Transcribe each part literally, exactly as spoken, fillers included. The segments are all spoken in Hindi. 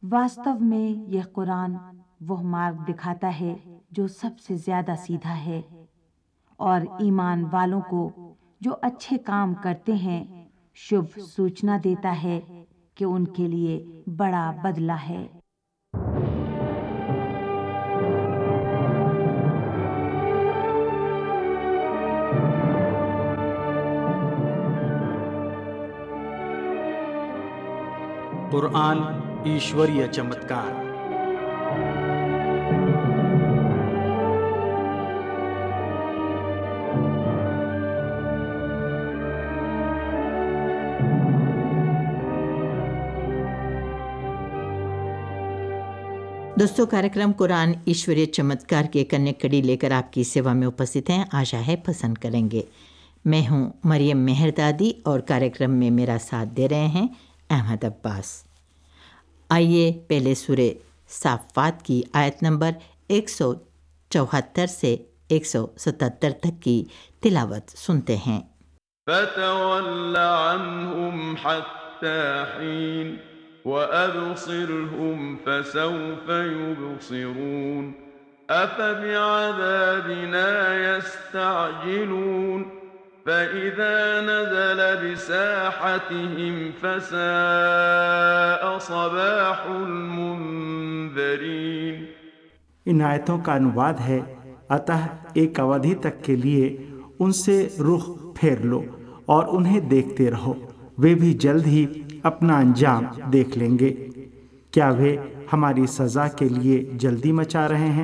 वास्तव में यह कुरान वह मार्ग दिखाता है जो सबसे ज्यादा सीधा है, और ईमान वालों को जो अच्छे काम करते हैं शुभ सूचना देता है कि उनके लिए बड़ा बदला है। कुरान ईश्वरीय चमत्कार। दोस्तों, कार्यक्रम कुरान ईश्वरीय चमत्कार की एक अन्य कड़ी लेकर आपकी सेवा में उपस्थित हैं। आशा है पसंद करेंगे। मैं हूं मरियम मेहरदादी और कार्यक्रम में मेरा साथ दे रहे हैं अहमद अब्बास। आइए पहले सूरे साफ़ात की आयत नंबर एक सौ चौहत्तर से एक सौ सतहत्तर तक की तिलावत सुनते हैं। فتول عنهم حتى حين وأبصرهم فسوف يبصرون أفبعذابنا يستعجلون فإذا نزل بساحتهم فساء صباح المنذرين۔ ان آیتوں کا अनुवाद ہے، अतः एक अवधि तक के लिए उनसे रुख फेर लो और उन्हें देखते रहो, वे भी जल्द ही अपना अंजाम देख लेंगे। क्या वे हमारी सज़ा के लिए जल्दी मचा रहे हैं?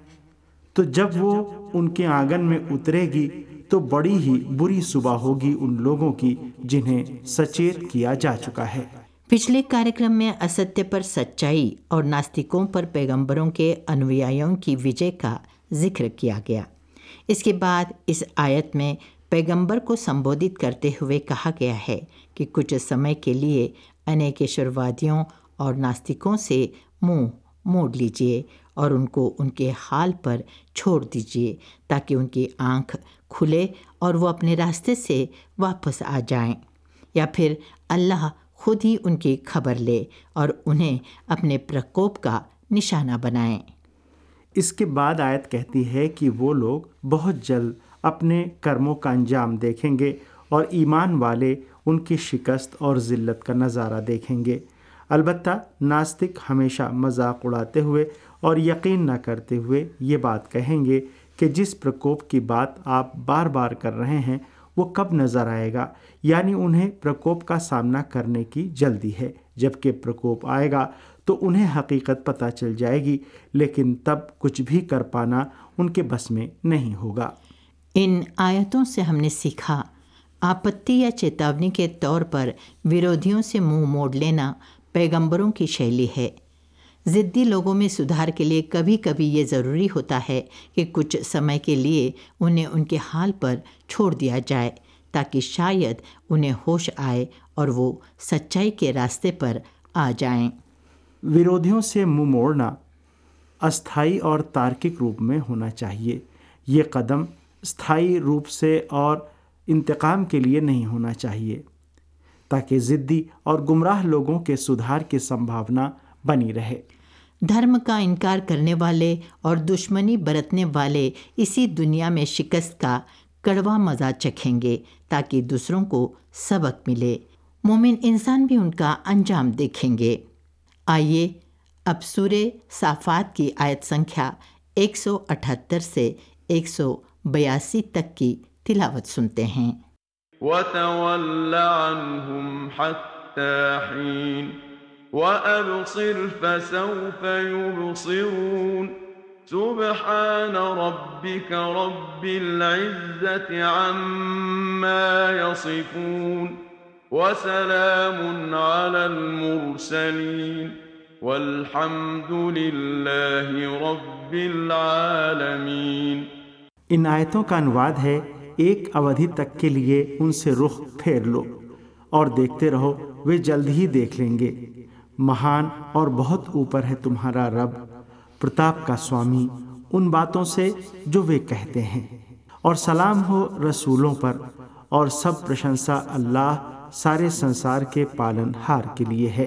तो जब वो उनके आंगन में उतरेगी तो बड़ी ही बुरी सुबह होगी उन लोगों की जिन्हें सचेत किया जा चुका है। पिछले कार्यक्रम में असत्य पर सच्चाई और नास्तिकों पर पैगंबरों के अनुयायियों की विजय का जिक्र किया गया। इसके बाद इस आयत में पैगंबर को संबोधित करते हुए कहा गया है कि कुछ समय के लिए अनेकेश्वरवादियों और नास्तिकों से मुंह मोड़ लीजिए और उनको उनके हाल पर छोड़ दीजिए ताकि उनकी आंख खुले और वो अपने रास्ते से वापस आ जाएं, या फिर अल्लाह खुद ही उनकी खबर ले और उन्हें अपने प्रकोप का निशाना बनाएं। इसके बाद आयत कहती है कि वो लोग बहुत जल्द अपने कर्मों का अंजाम देखेंगे और ईमान वाले उनकी शिकस्त और ज़िल्लत का नज़ारा देखेंगे। अलबत्ता नास्तिक हमेशा मजाक उड़ाते हुए और यकीन न करते हुए ये बात कहेंगे कि जिस प्रकोप की बात आप बार बार कर रहे हैं वो कब नज़र आएगा, यानी उन्हें प्रकोप का सामना करने की जल्दी है। जबकि प्रकोप आएगा तो उन्हें हकीकत पता चल जाएगी, लेकिन तब कुछ भी कर पाना उनके बस में नहीं होगा। इन आयतों से हमने सीखा, आपत्ति या चेतावनी के तौर पर विरोधियों से मुंह मोड़ लेना पैगंबरों की शैली है। ज़िद्दी लोगों में सुधार के लिए कभी कभी ये ज़रूरी होता है कि कुछ समय के लिए उन्हें उनके हाल पर छोड़ दिया जाए ताकि शायद उन्हें होश आए और वो सच्चाई के रास्ते पर आ जाएं। विरोधियों से मुंह मोड़ना अस्थायी और तार्किक रूप में होना चाहिए। ये कदम स्थायी रूप से और इंतकाम के लिए नहीं होना चाहिए ताकि ज़िद्दी और गुमराह लोगों के सुधार की संभावना बनी रहे। धर्म का इनकार करने वाले और दुश्मनी बरतने वाले इसी दुनिया में शिकस्त का कड़वा मज़ा चखेंगे ताकि दूसरों को सबक मिले। मोमिन इंसान भी उनका अंजाम देखेंगे। आइए अब सूरे साफ़ात की आयत संख्या एक सौ अठहत्तर से एक सौ बयासी तक की तिलावत सुनते हैं। وَتَوَلَّ عَنْهُمْ حَتَّى حِينٍ وَأَبْصِرْ فَسَوْفَ يُبْصِرُونَ سُبْحَانَ رَبِّكَ رَبِّ الْعِزَّةِ عَمَّا يَصِفُونَ وَسَلَامٌ عَلَى الْمُرْسَلِينَ وَالْحَمْدُ لِلَّهِ رَبِّ الْعَالَمِينَ۔ इन आयतों का अनुवाद है, एक अवधि तक के लिए उनसे रुख फेर लो और देखते रहो, वे जल्द ही देख लेंगे। महान और बहुत ऊपर है तुम्हारा रब, प्रताप का स्वामी, उन बातों से जो वे कहते हैं। और सलाम हो रसूलों पर, और सब प्रशंसा अल्लाह सारे संसार के पालनहार के लिए है।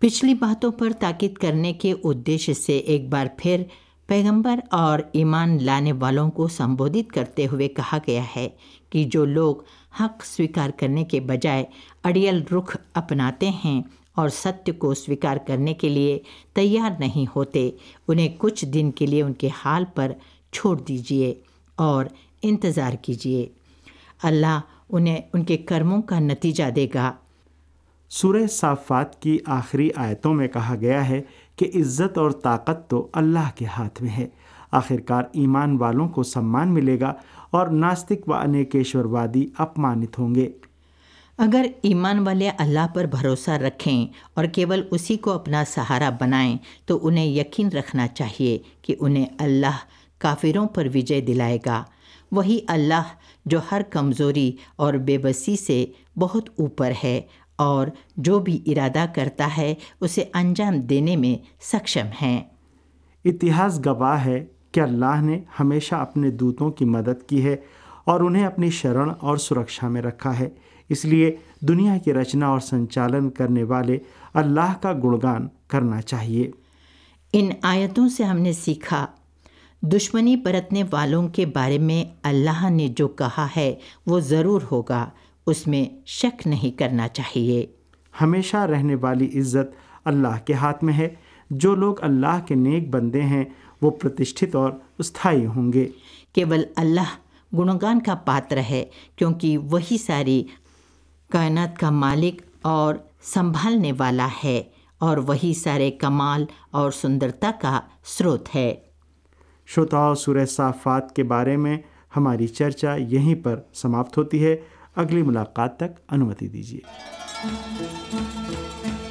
पिछली बातों पर ताकीद करने के उद्देश्य से एक बार फिर पैगंबर और ईमान लाने वालों को संबोधित करते हुए कहा गया है कि जो लोग हक स्वीकार करने के बजाय अड़ियल रुख अपनाते हैं और सत्य को स्वीकार करने के लिए तैयार नहीं होते, उन्हें कुछ दिन के लिए उनके हाल पर छोड़ दीजिए और इंतज़ार कीजिए। अल्लाह उन्हें उनके कर्मों का नतीजा देगा। सूरह साफ़ात की आखिरी आयतों में कहा गया है कि इज़्ज़त और ताकत तो अल्लाह के हाथ में है। आखिरकार ईमान वालों को सम्मान मिलेगा और नास्तिक व अनेकेश्वरवादी अपमानित होंगे। अगर ईमान वाले अल्लाह पर भरोसा रखें और केवल उसी को अपना सहारा बनाएं तो उन्हें यकीन रखना चाहिए कि उन्हें अल्लाह काफिरों पर विजय दिलाएगा। वही अल्लाह जो हर कमज़ोरी और बेबसी से बहुत ऊपर है और जो भी इरादा करता है उसे अंजाम देने में सक्षम है। इतिहास गवाह है कि अल्लाह ने हमेशा अपने दूतों की मदद की है और उन्हें अपनी शरण और सुरक्षा में रखा है। इसलिए दुनिया की रचना और संचालन करने वाले अल्लाह का गुणगान करना चाहिए। इन आयतों से हमने सीखा, दुश्मनी बरतने वालों के बारे में अल्लाह ने जो कहा है वो ज़रूर होगा, उसमें शक नहीं करना चाहिए। हमेशा रहने वाली इज़्ज़त अल्लाह के हाथ में है। जो लोग अल्लाह के नेक बंदे हैं वो प्रतिष्ठित और स्थायी होंगे। केवल अल्लाह गुणगान का पात्र है क्योंकि वही सारी कायनात का मालिक और संभालने वाला है और वही सारे कमाल और सुंदरता का स्रोत है। श्रोताओं, सूरह साफ़ात के बारे में हमारी चर्चा यहीं पर समाप्त होती है। अगली मुलाकात तक अनुमति दीजिए।